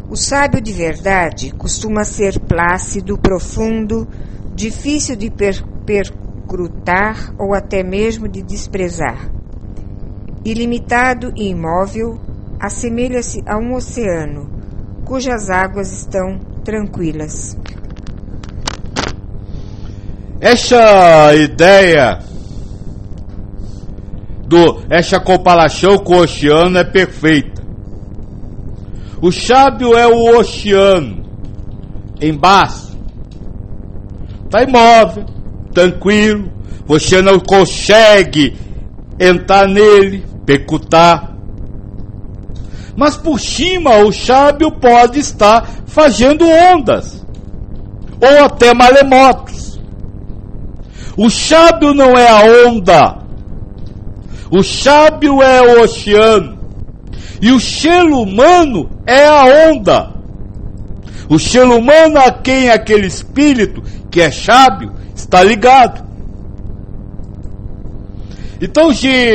O sábio de verdade costuma ser plácido, profundo, difícil de perscrutar ou até mesmo de desprezar. Ilimitado e imóvel, assemelha-se a um oceano, cujas águas estão tranquilas. Essa ideia essa comparação com o oceano é perfeita. O sábio é o oceano embaixo, está imóvel, tranquilo, você não consegue entrar nele, percutar. Mas por cima o sábio pode estar fazendo ondas, ou até maremotos. O sábio não é a onda, o sábio é o oceano. E o ser humano é a onda. O ser humano a quem aquele espírito que é sábio está ligado. Então,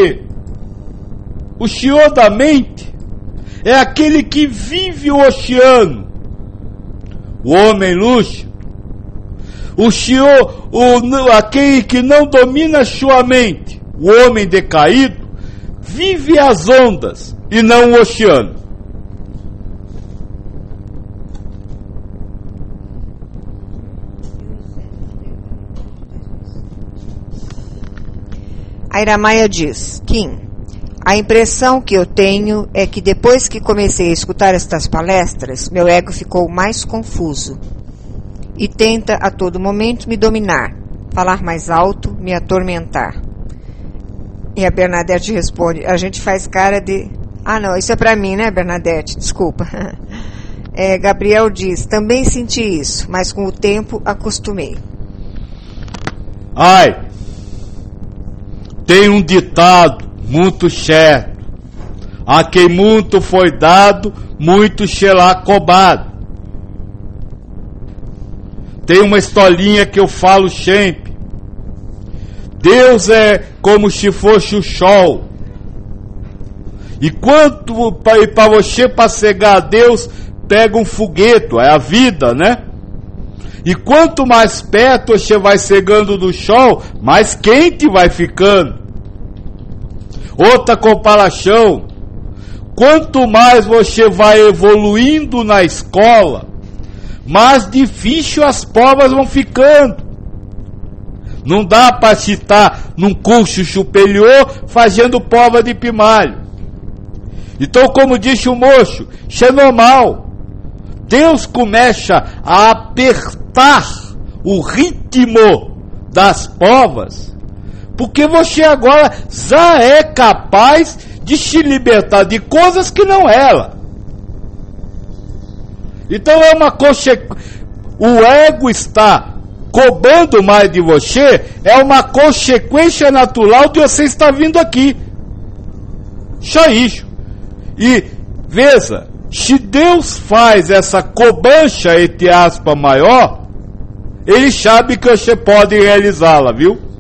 o senhor da mente é aquele que vive o oceano, o homem lúcido. O senhor, aquele que não domina sua mente, o homem decaído, vive as ondas e não o oceano. A Iramaia diz: Kim, a impressão que eu tenho é que depois que comecei a escutar estas palestras, meu ego ficou mais confuso e tenta a todo momento me dominar, falar mais alto, me atormentar. E a Bernadette responde: a gente faz cara de... Ah, não, isso é pra mim, né, Bernadette? Desculpa. Gabriel diz: também senti isso, mas com o tempo acostumei. Ai, tem um ditado muito certo: a quem muito foi dado, muito será cobrado. Tem uma historinha que eu falo sempre. Deus é como se fosse o sol. E quanto para você passegar a Deus, pega um foguete, é a vida, né? E quanto mais perto você vai chegando do sol, mais quente vai ficando. Outra comparação: quanto mais você vai evoluindo na escola, mais difícil as provas vão ficando. Não dá para estar num curso superior fazendo prova de primário. Então, como disse o moço, isso é normal. Deus começa a apertar o ritmo das provas, porque você agora já é capaz de se libertar de coisas que não era. Então é uma consequência. O ego está cobrando mais de você, é uma consequência natural de você estar vindo aqui. Só isso. E veja, se Deus faz essa cobrança, entre aspas, maior, Ele sabe que você pode realizá-la, viu?